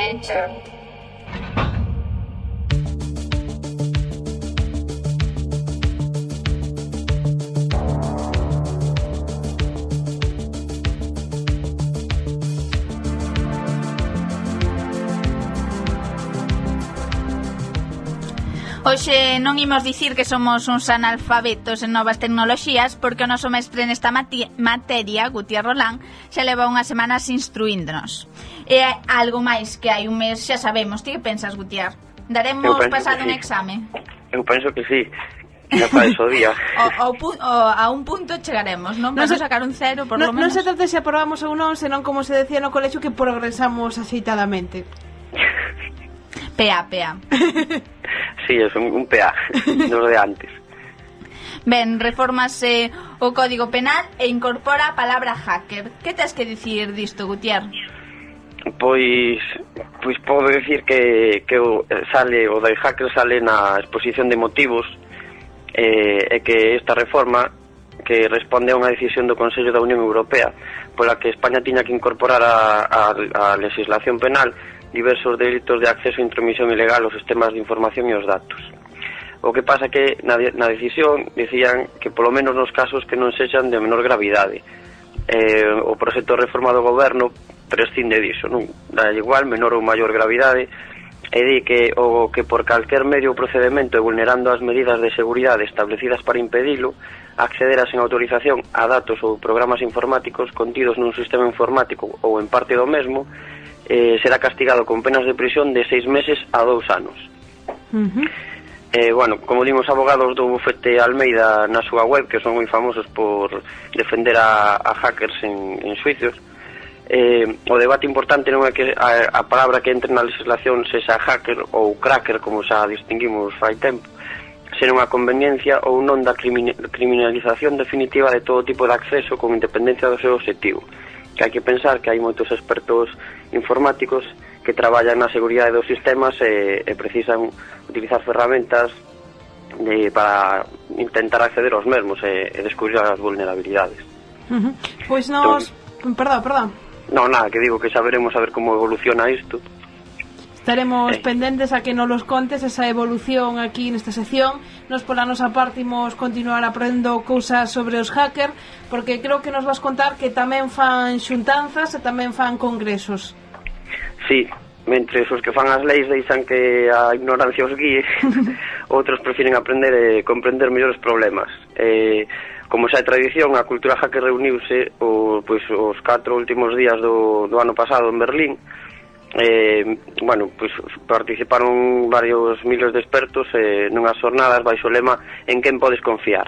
Enter. Hoxe non imos dicir que somos uns analfabetos en novas tecnoloxías porque o noso mestre nesta materia, Gutiérrez Rolán, xa leva unhas semanas instruíndonos. E algo máis que hai un mes xa sabemos. Ti que pensas, Gutiérrez? Daremos pasado un exame? Eu penso que sí. Xa para eso día. A un punto chegaremos, non? Vamos a sacar un 0, por lo menos. Non se trata se aprobamos ou non, senón como se decía no colexo que progresamos axeitadamente. PA. Sí, é un PA, dos de antes. Ben, reformase o Código Penal e incorpora a palabra hacker. Que tens que dicir disto, Gutiérrez? Pois podo dicir que sale, o de hacker sale na exposición de motivos e que esta reforma que responde a unha decisión do Consello da Unión Europea pola que España tiña que incorporar a legislación penal diversos delitos de acceso e intromisión ilegal aos sistemas de información e os datos. O que pasa que na decisión dicían que polo menos nos casos que non sexan de menor gravidade. O proxecto de reforma do goberno prescinde diso, non? Da igual, menor ou maior gravidade, e di que o que por calquer medio ou procedemento e vulnerando as medidas de seguridade establecidas para impedilo, accederá sen autorización a datos ou programas informáticos contidos nun sistema informático ou en parte do mesmo, será castigado con penas de prisión de 6 meses a 2 anos. Bueno, como dimos abogados do bufete Almeida na súa web, que son moi famosos por defender a hackers en xuicios, o debate importante non é que a palabra que entre na legislación sexa hacker ou cracker, como xa distinguimos fai tempo, ser unha conveniencia ou non da criminalización definitiva de todo tipo de acceso con independencia do seu objetivo. Que hai que pensar que hai moitos expertos informáticos que traballan na seguridade dos sistemas e precisan utilizar ferramentas para intentar acceder aos mesmos e descubrir as vulnerabilidades. Pois nos... Perdón. Non, nada, que digo que saberemos a ver como evoluciona isto. Estaremos pendentes a que nos los contes esa evolución aquí nesta sección. Nos pola nosa parte imos continuar aprendendo cousas sobre os hackers, porque creo que nos vas contar que tamén fan xuntanzas e tamén fan congresos. Sí, mentre os que fan as leis deixan que a ignorancia os guíe, outros prefiren aprender e comprender mellores problemas. Como xa é tradición, a cultura hacker reuniuse os 4 últimos días do ano pasado en Berlín. Participaron varios miles de expertos nunhas jornadas baixo o lema "En quen podes confiar".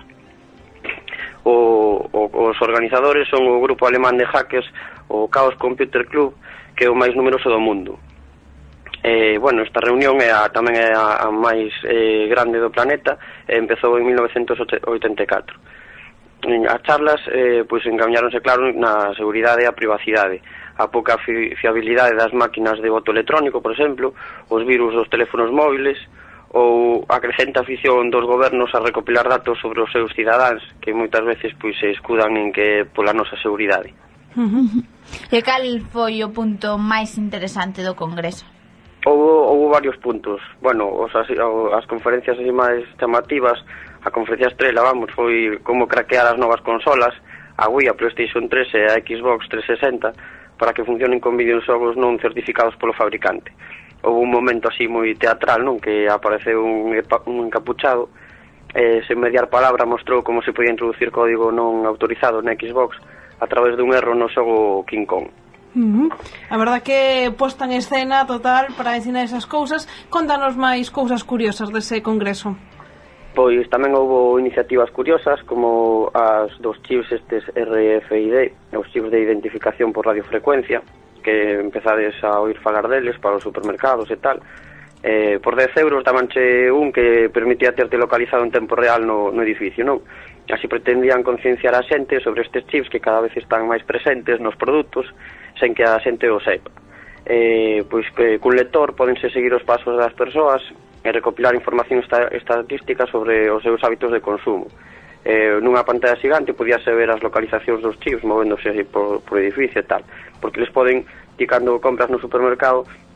Os organizadores son o grupo alemán de hackers, o Chaos Computer Club, que é o máis numeroso do mundo. Esta reunión tamén é a máis grande do planeta e empezou en 1984. As charlas encaminháronse claro na seguridade e a privacidade, a pouca fiabilidade das máquinas de voto electrónico, por exemplo, os virus dos teléfonos móviles ou a crecente afición dos gobernos a recopilar datos sobre os seus cidadáns, que moitas veces se escudan en que pola nosa seguridade. E cal foi o punto máis interesante do Congreso? Houve varios puntos. As conferencias así máis chamativas, a conferencia estrela, foi como craquear as novas consolas, a Wii, a PlayStation 3 e a Xbox 360, para que funcionen con videoxogos non certificados polo fabricante. Houve un momento así moi teatral, non, que apareceu un encapuchado, sen mediar palabra mostrou como se podía introducir código non autorizado na Xbox a través dun erro no xogo King Kong. A verdad que posta en escena total para ensinar esas cousas. Contanos máis cousas curiosas dese congreso. Pois tamén houve iniciativas curiosas como as dos chips estes RFID, os chips de identificación por radiofrecuencia, que empezades a oír falar deles para os supermercados e tal. Por 10 euros damanche un que permitía terte localizado en tempo real no edificio, non? Así pretendían concienciar a xente sobre estes chips que cada vez están máis presentes nos produtos sen que a xente o sepa. Cun lector pódense seguir os pasos das persoas e recopilar información estatística sobre os seus hábitos de consumo. Nunha pantalla xigante podíase ver as localizacións dos chips movéndose por edificio e tal, porque les poden, ti cando compras no supermercado,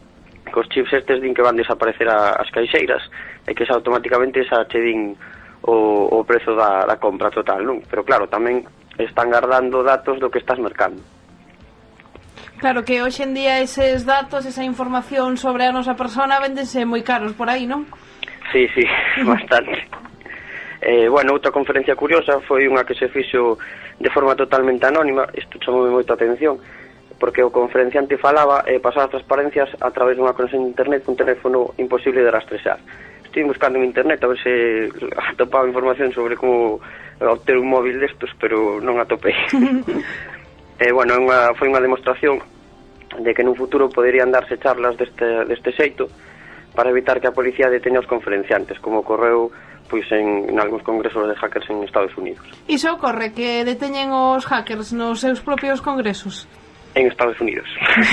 cos chips estes din que van desaparecer as caixeiras e que xa automáticamente xa che din o prezo da compra total, non? Pero claro, tamén están guardando datos do que estás mercando. Claro que hoxe en día eses datos, esa información sobre a nosa persona véndense moi caros por aí, non? Sí, bastante. Bueno, outra conferencia curiosa foi unha que se fixo de forma totalmente anónima. Isto chamoume moita atención, porque o conferenciante falaba e pasaba as transparencias a través dunha conexión de internet cun teléfono imposible de rastrexar. Estive buscando en internet a ver se atopaba información sobre como obter un móvil destos, pero non atopei. Bueno, foi unha demostración de que nun futuro poderían darse charlas deste xeito para evitar que a policía deteña os conferenciantes, como ocorreu pois en algúns congresos de hackers en Estados Unidos. Iso ocorre, que deteñen os hackers nos seus propios congresos? En Estados Unidos.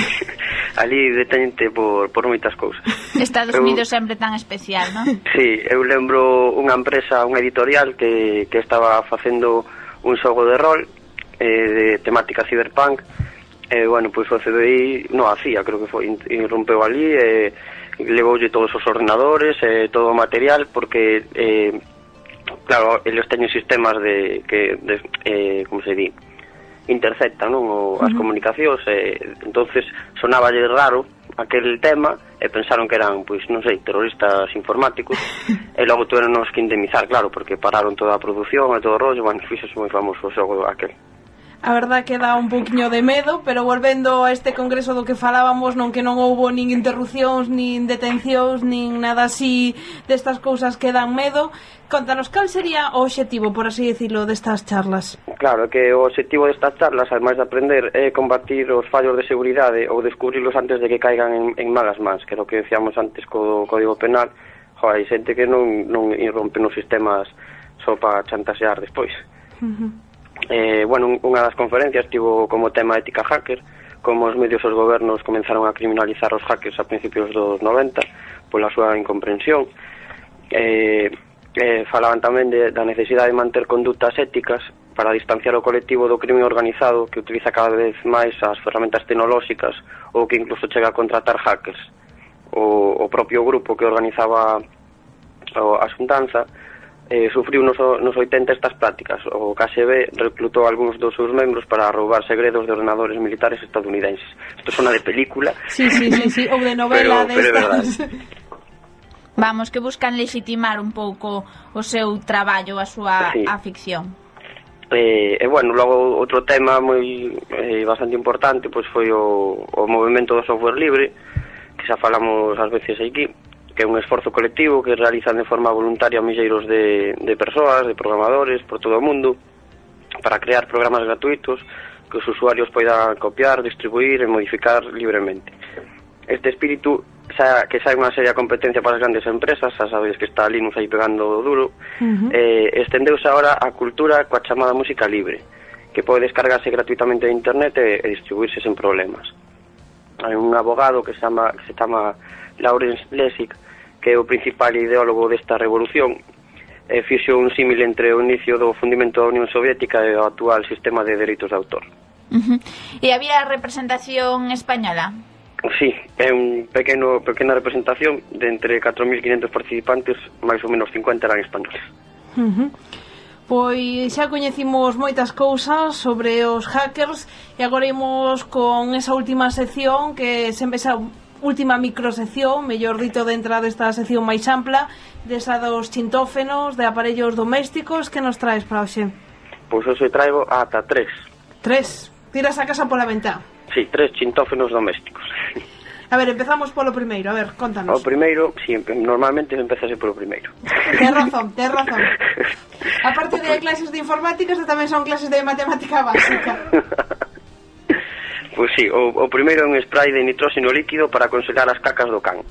Ali deteñente por moitas cousas. Estados Unidos sempre tan especial, non? Sí, eu lembro unha empresa, unha editorial que estaba facendo un xogo de rol de temática cyberpunk. Bueno, pois o CDI non hacía, creo que foi, irrompeu ali e levoulle todos os ordenadores todo o material, porque claro, eles teñen sistemas como se di, interceptan, non, as comunicacións, entonces sonáballe raro aquel tema e pensaron que eran, pois, non sei, terroristas informáticos e logo tuveron que indemnizar, claro, porque pararon toda a produción e todo o rollo. Bueno, fixose moi famoso o xogo aquel. A verdad que dá un pouquiño de medo, pero volvendo a este congreso do que falábamos, non que non houbo nin interrupcións, nin detencións, nin nada así destas cousas que dan medo. Contanos, cal sería o obxectivo, por así decirlo, destas charlas? Claro, que o obxectivo destas charlas, ademais de aprender, é combatir os fallos de seguridade ou descubrirlos antes de que caigan en malas mans, que é o que decíamos antes co Código Penal. Hai xente que non irrompe nos sistemas só para chantaxear despois. Bueno, unha das conferencias tivo como tema ética hacker, como os medios e os gobernos comenzaron a criminalizar os hackers a principios dos 90 pola súa incomprensión. Falaban tamén da necesidade de manter condutas éticas para distanciar o colectivo do crime organizado, que utiliza cada vez máis as ferramentas tecnolóxicas ou que incluso chega a contratar hackers. O propio grupo que organizaba a xuntanza sufriu nos 80 estas prácticas. O KGB reclutou algúns dos seus membros para roubar segredos de ordenadores militares estadounidenses. Isto sona de película. Sí, ou de novela destas. Vamos, que buscan legitimar un pouco o seu traballo, a súa ficción. Bueno, logo outro tema bastante importante pois foi o movimento do software libre, que xa falamos ás veces aquí, que é un esforzo colectivo que realizan de forma voluntaria milleiros de persoas, de programadores por todo o mundo, para crear programas gratuitos que os usuarios poidan copiar, distribuir e modificar libremente. Este espírito, que xa é unha seria competencia para as grandes empresas, xa sabedes que está Linux aí pegando duro, estendeuse agora a cultura coa chamada música libre, que pode descargarse gratuitamente de internet e distribuirse sen problemas. Hai un abogado que se chama Lawrence Lessig, que é o principal ideólogo desta revolución, fixo un símil entre o inicio do fundimento da Unión Soviética e o actual sistema de dereitos de autor. E había representación española? Sí, é un pequena representación de entre 4.500 participantes, máis ou menos 50 eran españoles. Pois xa coñecimos moitas cousas sobre os hackers e agora imos con esa última sección, que sempre esa última microsección, mellor dito, dentro desta sección máis ampla, desa dos chintófenos de aparellos domésticos. Que nos traes para hoxe? Pois hoxe traigo ata 3. 3? Tiras a casa pola ventá? Sí, 3 chintófenos domésticos. A ver, empezamos polo primeiro, a ver, contanos. O primeiro, sí, normalmente empezase polo primeiro. Tens razón. Aparte de clases de informática, tamén son clases de matemática básica. Pois sí, o primeiro é un spray de nitróxeno líquido para congelar as cacas do can.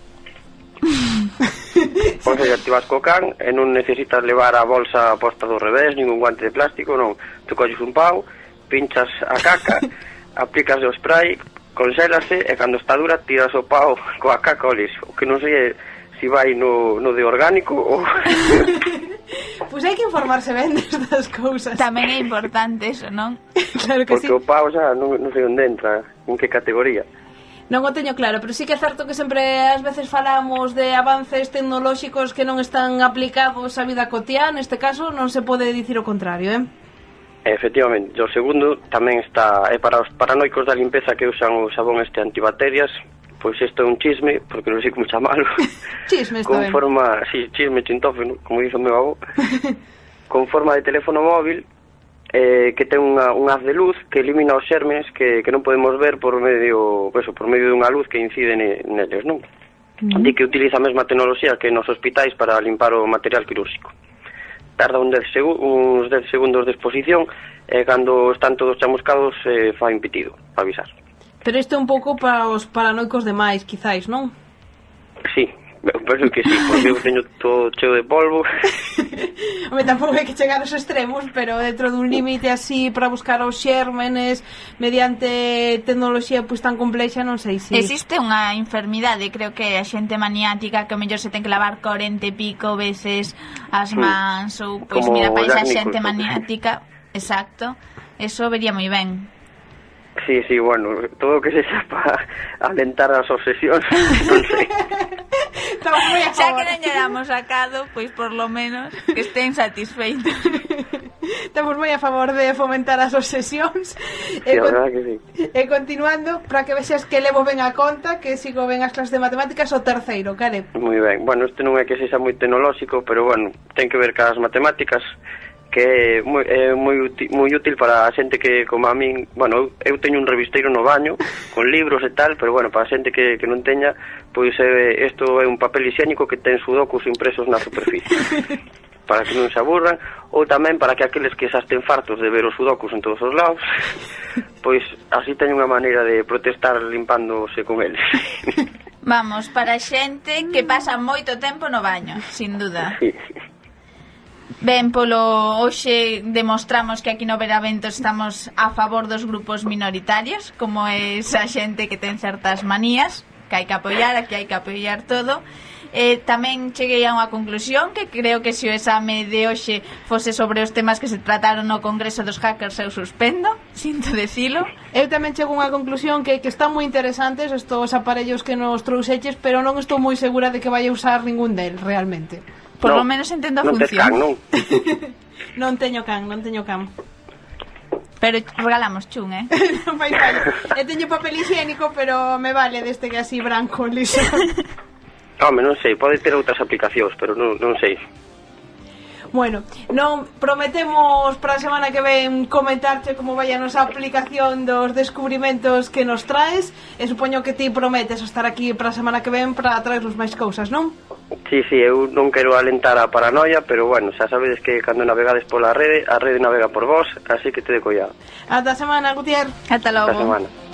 O sea, ti vas co can e non necesitas levar a bolsa posta do revés, ningún guante de plástico, non. Tu colles un pau, pinchas a caca, aplicas o spray, congélase e cando está dura tiras o pau coa caca ao lixo. O que non sei se vai no de orgánico ou... Pois hai que informarse ben destas cousas. Tamén é importante eso, non? Claro que porque sí. Porque o pau xa non sei onde entra, en que categoría. Non o teño claro, pero sí que é certo que sempre ás veces falamos de avances tecnolóxicos que non están aplicados á vida cotiá. Neste caso non se pode dicir o contrario, Efectivamente, o segundo tamén está para os paranoicos da limpeza que usan o sabón antibacterias. Pois isto é un chisme, porque non sei como chamalo. Chisme, está ben. Chisme chintófeno, como dice o meu avó. Con forma de teléfono móvil, que ten un haz de luz que elimina os xermes que non podemos ver por medio dunha luz que incide neles, non? Di que utiliza a mesma tecnoloxía que nos hospitais para limpar o material quirúrxico. Tarda uns 10 segundos de exposición e cando están todos chamuscados fai un pitido, para avisar. Pero isto é un pouco para os paranoicos demais, quizáis, non? Sí, eu penso que sí, porque eu teño todo cheo de polvo. Home, tampouco hai que chegar aos extremos, pero dentro dun límite así para buscar os xérmenes mediante tecnoloxía pois tan complexa, non sei se... Existe unha enfermidade, creo que a xente maniática que o mellor se ten que lavar 40 e pico veces as mans ou, pois mira, para esa xente maniática, exacto, eso vería moi ben. Sí, bueno, todo o que se xa para alentar as obsesións, non sei. Xa que non lle damos sacado, pois por lo menos que estén satisfeitos. Estamos moi a favor de fomentar as obsesións. Sí, a verdade que sí. E continuando, para que vexas que levo ben a conta, que sigo ben as clases de matemáticas, o terceiro, Care. Moi ben, bueno, este non é que sexa moi tecnolóxico, pero bueno, ten que ver cas matemáticas, que é moi útil para a xente que, como a min, bueno, eu teño un revisteiro no baño con libros e tal, pero bueno, para a xente que non teña, pois isto é un papel higiénico que ten sudokus impresos na superficie para que non se aburran, ou tamén para que aqueles que xa estén fartos de ver os sudokus en todos os lados, pois así teñen unha maneira de protestar limpándose con eles. Vamos, para a xente que pasa moito tempo no baño, sin duda. Sí. Ben, polo hoxe demostramos que aquí no Beravento estamos a favor dos grupos minoritarios, como é esa xente que ten certas manías, que hai que apoiar, aquí hai que apoiar todo. Tamén cheguei a unha conclusión que creo que se o exame de hoxe fose sobre os temas que se trataron no Congreso dos Hackers eu suspendo, sinto decilo. Eu tamén chego a unha conclusión que están moi interesantes estos aparellos que nos trouxeches, pero non estou moi segura de que vai a usar ningún del realmente. Por lo menos entendo a función. Non teño can. Non teño can. Pero regalamos chun, Non fai fallo. Eu teño papel higiénico, pero me vale deste que así branco, liso. Home, non sei, pode ter outras aplicacións, pero non sei. Bueno, non prometemos para a semana que ven comentarte como vai a nosa aplicación dos descubrimentos que nos traes, e supoño que ti prometes estar aquí para a semana que ven para traernos máis cousas, non? Sí, eu non quero alentar a paranoia, pero bueno, xa sabedes que cando navegades pola rede, a rede navega por vos, así que te de collado. Ata a semana, Gutiérrez. Ata logo. Ata a semana.